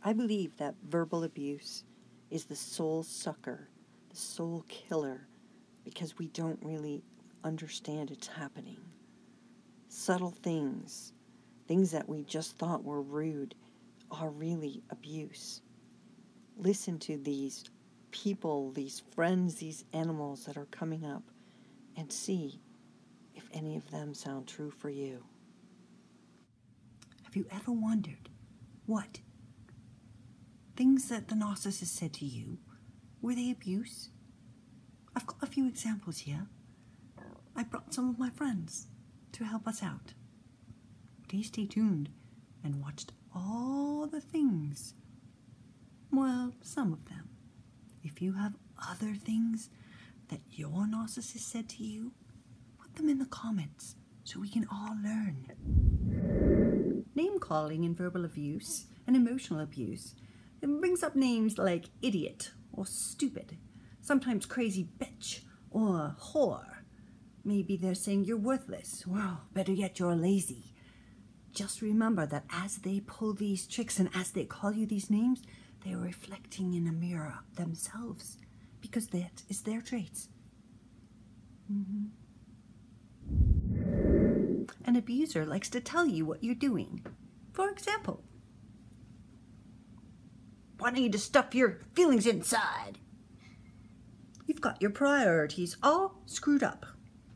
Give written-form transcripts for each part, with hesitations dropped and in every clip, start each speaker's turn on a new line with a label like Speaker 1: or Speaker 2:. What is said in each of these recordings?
Speaker 1: I believe that verbal abuse is the soul sucker, the soul killer, because we don't really understand it's happening. Subtle things that we just thought were rude, are really abuse. Listen to these people, these friends, these animals that are coming up, and see if any of them sound true for you.
Speaker 2: Have you ever wondered what things that the narcissist said to you, were they abuse? I've got a few examples here. I brought some of my friends to help us out. Please stay tuned and watch all the things. Well, some of them. If you have other things that your narcissist said to you, put them in the comments so we can all learn. Name calling and verbal abuse and emotional abuse. It brings up names like idiot or stupid, sometimes crazy bitch or whore. Maybe they're saying you're worthless. Well, better yet, you're lazy. Just remember that as they pull these tricks and as they call you these names, they're reflecting in a mirror themselves because that is their traits. An abuser likes to tell you what you're doing. For example, why don't you just stuff your feelings inside? You've got your priorities all screwed up.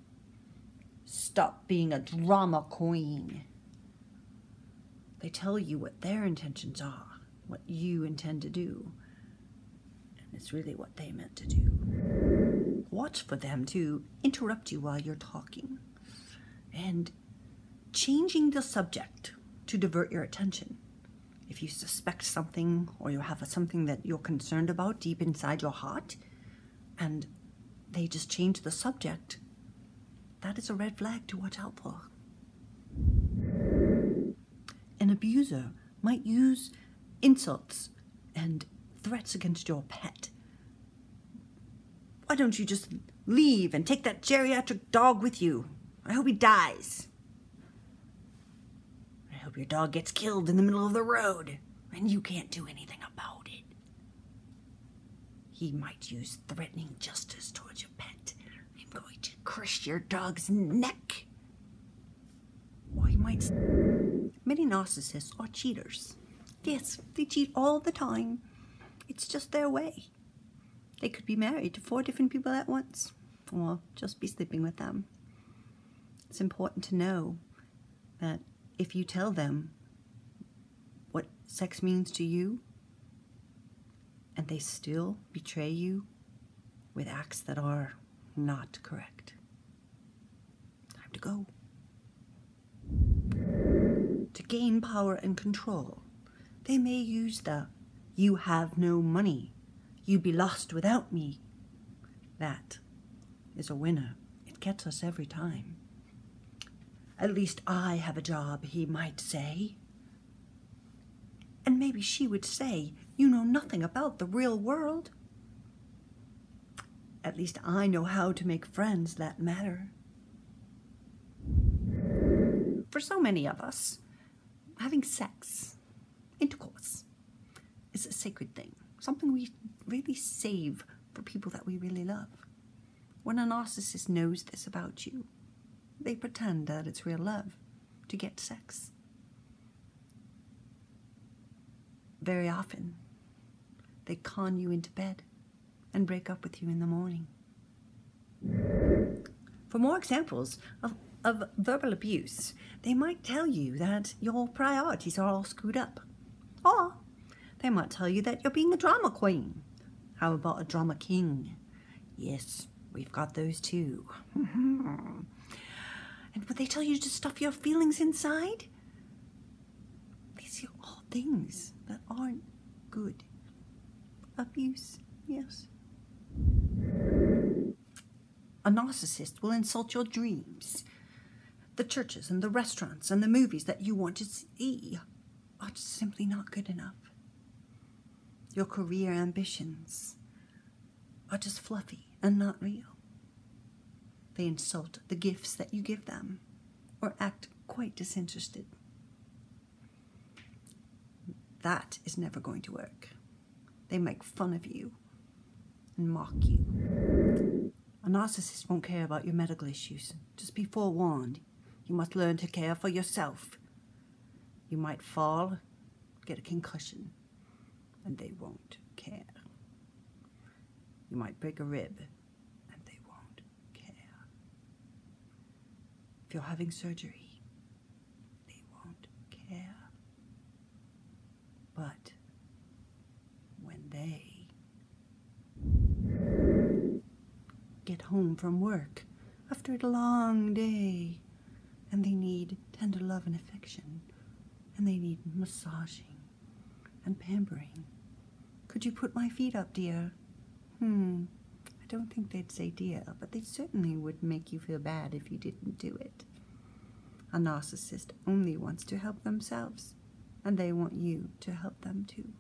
Speaker 2: Stop being a drama queen. They tell you what their intentions are, what you intend to do, and it's really what they meant to do. Watch for them to interrupt you while you're talking and changing the subject to divert your attention. If you suspect something or you have something that you're concerned about deep inside your heart and they just change the subject, that is a red flag to watch out for. An abuser might use insults and threats against your pet. Why don't you just leave and take that geriatric dog with you? I hope he dies. I hope your dog gets killed in the middle of the road and you can't do anything about it. He might use threatening justice towards your pet. I'm going to crush your dog's neck. Or he might... Many narcissists are cheaters. Yes, they cheat all the time. It's just their way. They could be married to 4 different people at once, or just be sleeping with them. It's important to know that if you tell them what sex means to you, and they still betray you with acts that are not correct, time to go. To gain power and control, they may use the "you have no money, you be lost without me." That is a winner. It gets us every time. At least I have a job, he might say. And maybe she would say, you know nothing about the real world. At least I know how to make friends that matter. For so many of us, having sex, intercourse, is a sacred thing. Something we really save for people that we really love. When a narcissist knows this about you, they pretend that it's real love to get sex. Very often, they con you into bed and break up with you in the morning. For more examples of verbal abuse, they might tell you that your priorities are all screwed up. Or they might tell you that you're being a drama queen. How about a drama king? Yes, we've got those too. And would they tell you to stuff your feelings inside? These are all things that aren't good. Abuse, yes. A narcissist will insult your dreams. The churches and the restaurants and the movies that you want to see are just simply not good enough. Your career ambitions are just fluffy and not real. They insult the gifts that you give them or act quite disinterested. That is never going to work. They make fun of you and mock you. A narcissist won't care about your medical issues. Just be forewarned. You must learn to care for yourself. You might fall, get a concussion, and they won't care. You might break a rib, and they won't care. If you're having surgery, they won't care. But when they get home from work after a long day, and they need tender love and affection, and they need massaging and pampering. Could you put my feet up, dear? I don't think they'd say dear, but they certainly would make you feel bad if you didn't do it. A narcissist only wants to help themselves, and they want you to help them too.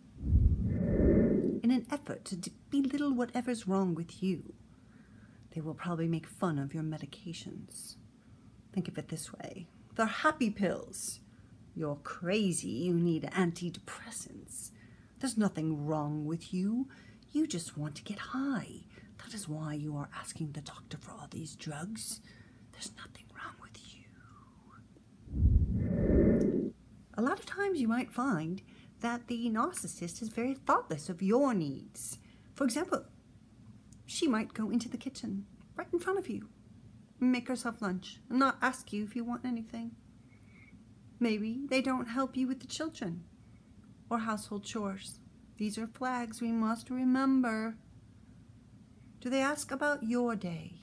Speaker 2: In an effort to belittle whatever's wrong with you, they will probably make fun of your medications. Think of it this way. They're happy pills. You're crazy. You need antidepressants. There's nothing wrong with you. You just want to get high. That is why you are asking the doctor for all these drugs. There's nothing wrong with you. A lot of times you might find that the narcissist is very thoughtless of your needs. For example, she might go into the kitchen right in front of you, make herself lunch, and not ask you if you want anything. Maybe they don't help you with the children or household chores. These are flags we must remember. Do they ask about your day?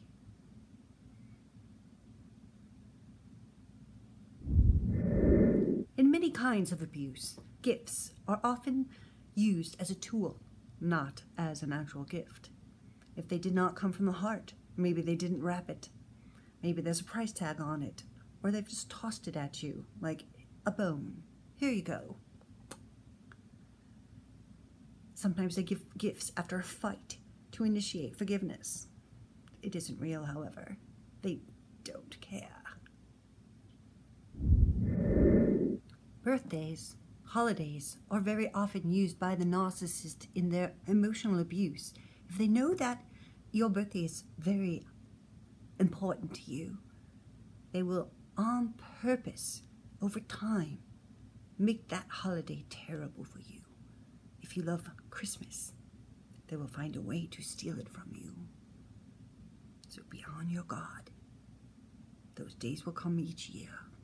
Speaker 2: In many kinds of abuse, gifts are often used as a tool, not as an actual gift. If they did not come from the heart, maybe they didn't wrap it. Maybe there's a price tag on it, or they've just tossed it at you like a bone. Here you go. Sometimes they give gifts after a fight to initiate forgiveness. It isn't real, however. They don't care. Birthdays, holidays are very often used by the narcissist in their emotional abuse. If they know that your birthday is very important to you, they will on purpose, over time, make that holiday terrible for you. If you love Christmas, they will find a way to steal it from you. So be on your guard. Those days will come each year.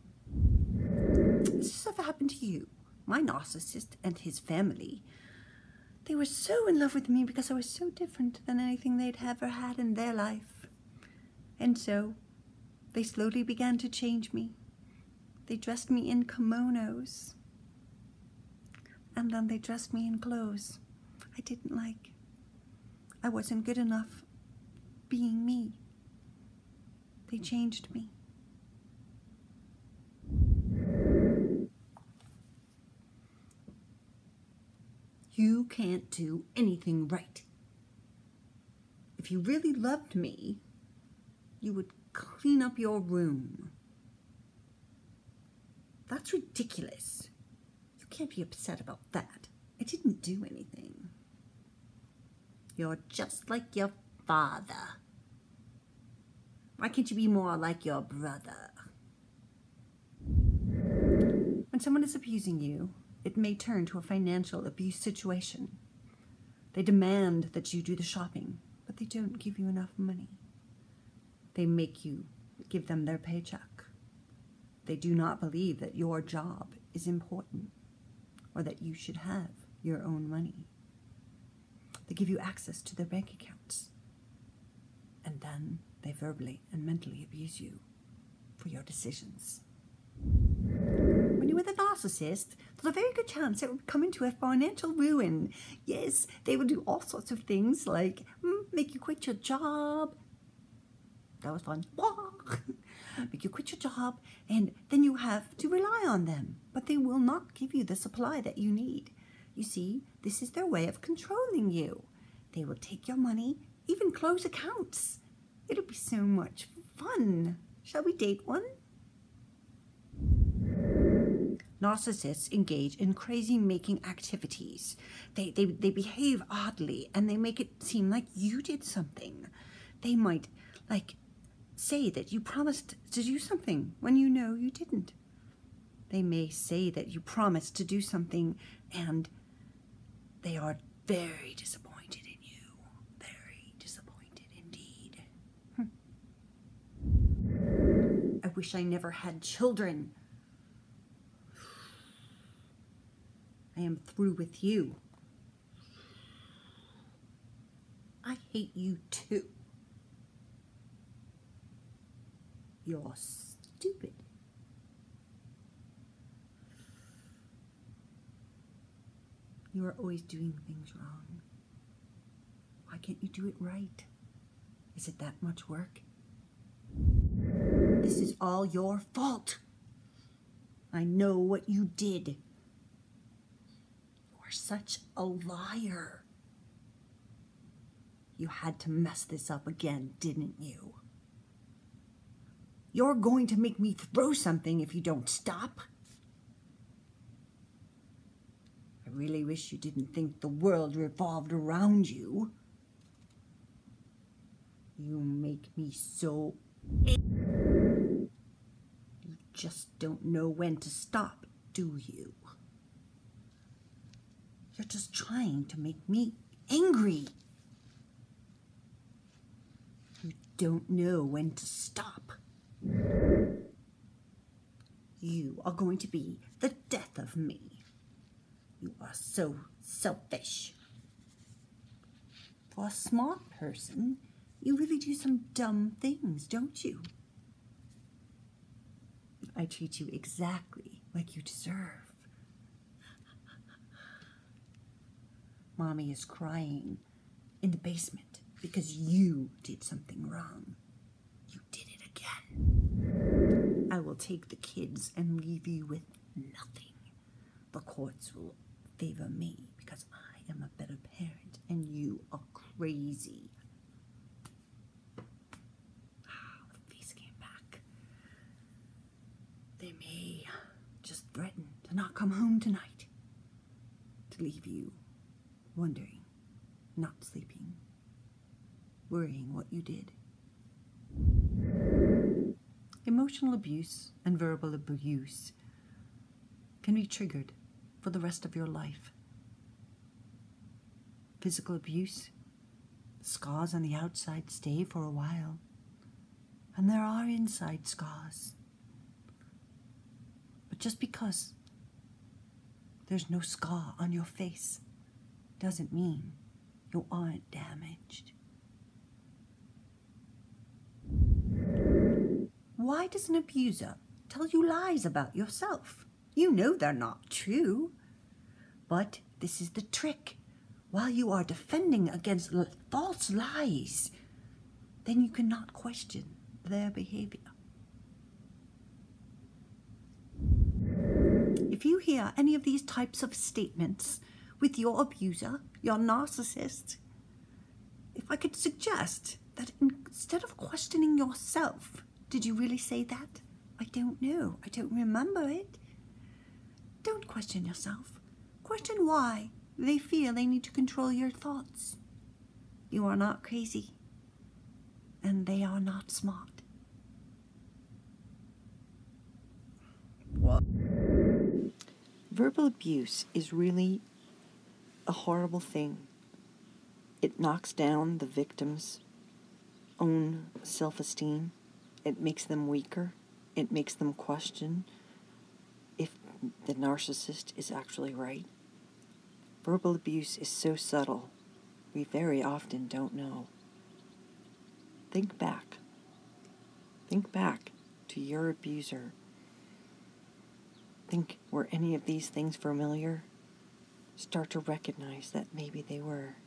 Speaker 2: Has this ever happened to you? My narcissist and his family, they were so in love with me because I was so different than anything they'd ever had in their life. And so they slowly began to change me. They dressed me in kimonos. And then they dressed me in clothes I didn't like. I wasn't good enough being me. They changed me. You can't do anything right. If you really loved me, you would clean up your room. That's ridiculous. You can't be upset about that. I didn't do anything. You're just like your father. Why can't you be more like your brother? When someone is abusing you, it may turn to a financial abuse situation. They demand that you do the shopping, but they don't give you enough money. They make you give them their paycheck. They do not believe that your job is important or that you should have your own money. They give you access to their bank accounts, and then they verbally and mentally abuse you for your decisions. When you're with a narcissist, there's a very good chance it would come into a financial ruin. Yes, they will do all sorts of things like make you quit your job. That was fun. Make you quit your job, and then you have to rely on them. But they will not give you the supply that you need. You see, this is their way of controlling you. They will take your money, even close accounts. It'll be so much fun. Shall we date one? Narcissists engage in crazy-making activities. They behave oddly, and they make it seem like you did something. They might, say that you promised to do something when you know you didn't. They may say that you promised to do something, and they are very disappointed in you. Very disappointed indeed. I wish I never had children. I am through with you. I hate you too. You're stupid. You are always doing things wrong. Why can't you do it right? Is it that much work? This is all your fault. I know what you did. You are such a liar. You had to mess this up again, didn't you? You're going to make me throw something if you don't stop. I really wish you didn't think the world revolved around you. You make me so angry. You just don't know when to stop, do you? You're just trying to make me angry. You don't know when to stop. You are going to be the death of me. You are so selfish. For a smart person, you really do some dumb things, don't you? I treat you exactly like you deserve. Mommy is crying in the basement because you did something wrong. You did it again. I will take the kids and leave you with nothing. The courts will favor me because I am a better parent and you are crazy. The face came back. They may just threaten to not come home tonight. To leave you wondering, not sleeping, worrying what you did. Emotional abuse and verbal abuse can be triggered for the rest of your life. Physical abuse, scars on the outside stay for a while, and there are inside scars. But just because there's no scar on your face doesn't mean you aren't damaged. Why does an abuser tell you lies about yourself? You know they're not true. But this is the trick. While you are defending against false lies, then you cannot question their behavior. If you hear any of these types of statements with your abuser, your narcissist, if I could suggest that instead of questioning yourself, did you really say that? I don't know. I don't remember it. Don't question yourself. Question why they feel they need to control your thoughts. You are not crazy, and they are not smart.
Speaker 1: What? Verbal abuse is really a horrible thing. It knocks down the victim's own self-esteem. It makes them weaker. It makes them question if the narcissist is actually right. Verbal abuse is so subtle, we very often don't know. Think back. Think back to your abuser. Think, were any of these things familiar? Start to recognize that maybe they were.